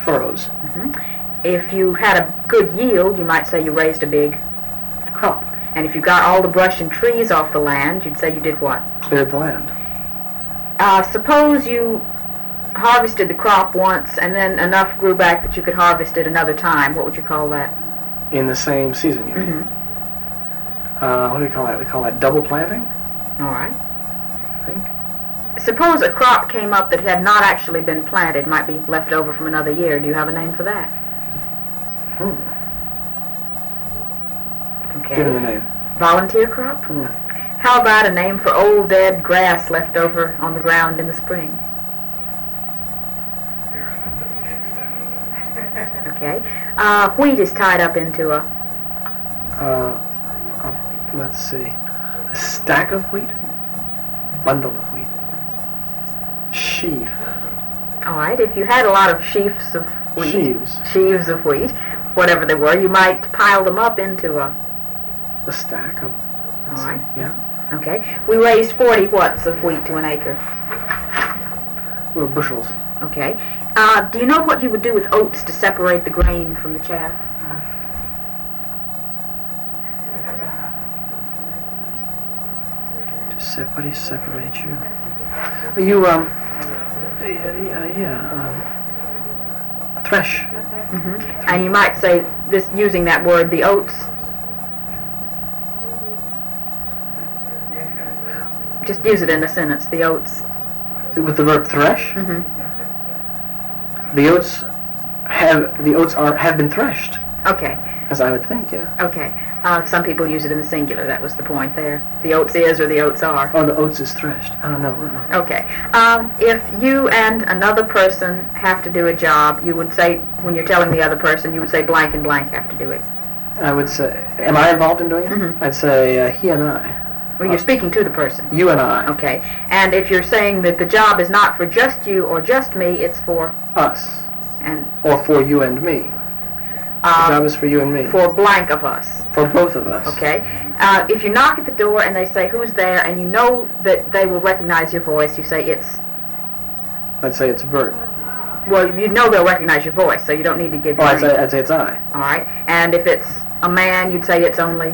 furrows. If you had a good yield, you might say you raised a big Crop. And if you got all the brush and trees off the land, you'd say you did what? Cleared the land. Suppose you harvested the crop once and then enough grew back that you could harvest it another time. What would you call that? In the same season, you mean? What do we call that? We call that double planting, All right. I think. Suppose a crop came up that had not actually been planted, might be left over from another year. Do you have a name for that? Okay. Give me a name. Volunteer crop? How about a name for old dead grass left over on the ground in the spring? Okay. Wheat is tied up into a... Let's see. A stack of wheat? Bundle of wheat. Sheaf. All right. If you had a lot of sheaves of wheat... Sheaves of wheat, whatever they were, you might pile them up into a stack of... All right. Yeah. Okay. We raised 40 what's of wheat to an acre? Well, bushels. Okay. Do you know what you would do with oats to separate the grain from the chaff? What do you separate you? Thresh. And you might say this using that word, the oats. Just use it in a sentence, the oats. With the verb thresh? The oats have been threshed. Okay. As I would think, yeah. Okay. Some people use it in the singular. That was the point there. The oats is or the oats are. Oh, the oats is threshed. I don't know. Okay. If you and another person have to do a job, you would say, when you're telling the other person, you would say blank and blank have to do it. I would say, am I involved in doing it? I'd say he and I. Well, you're speaking to the person. You and I. Okay. And if you're saying that the job is not for just you or just me, it's for us. And or for you and me. The job is for you and me. For blank of us. For both of us. Okay. If you knock at the door and they say, who's there, and you know that they will recognize your voice, you say it's... I'd say it's Bert. Well, you know they'll recognize your voice, so you don't need to give your name. I'd say it's I. All right. And if it's a man, you'd say it's only...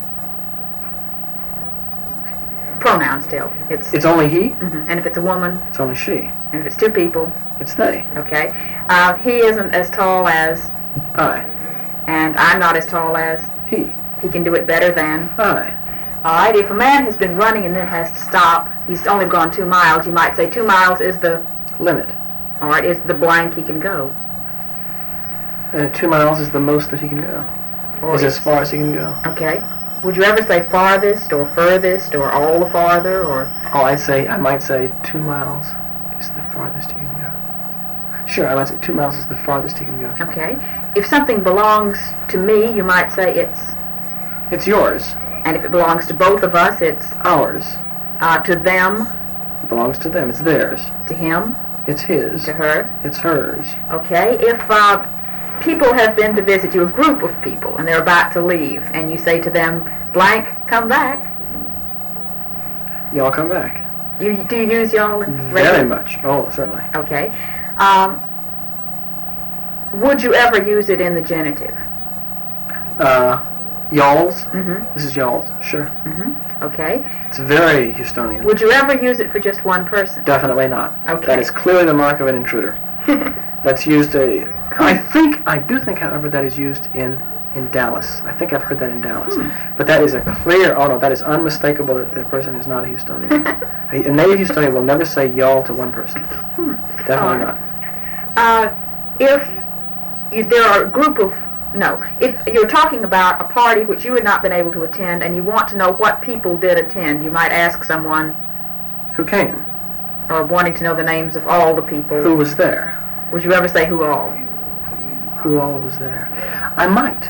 pronoun still. It's only he? And if it's a woman? It's only she. And if it's two people? It's they. Okay. He isn't as tall as... I. And I'm not as tall as... He. He can do it better than... I. All right. If a man has been running and then has to stop, he's only gone 2 miles, you might say 2 miles is the... limit. All right. Is the blank he can go. 2 miles is the most that he can go. Or is as far as he can go. Okay. Would you ever say farthest or furthest or all the farther or... Oh, I might say 2 miles is the farthest he can go. Sure, I might say 2 miles is the farthest he can go. Okay. If something belongs to me, you might say it's... It's yours. And if it belongs to both of us, it's... Ours. To them. It belongs to them. It's theirs. To him. It's his. To her. It's hers. Okay. If people have been to visit you, a group of people, and they're about to leave, and you say to them, blank, come back. Y'all come back. Do you use y'all in Very much. Oh, certainly. Okay. Would you ever use it in the genitive? Y'alls? This is y'alls. Sure. Okay. It's very Houstonian. Would you ever use it for just one person? Definitely not. Okay. That is clearly the mark of an intruder. That's used I do think, however, that is used in Dallas. I think I've heard that in Dallas. But that is that is unmistakable that the person is not a Houstonian. A native Houstonian will never say y'all to one person. Definitely not. There are a group of... No. If you're talking about a party which you had not been able to attend and you want to know what people did attend, you might ask someone... Who came? Or wanting to know the names of all the people. Who was there? Would you ever say who all? Who all was there? I might.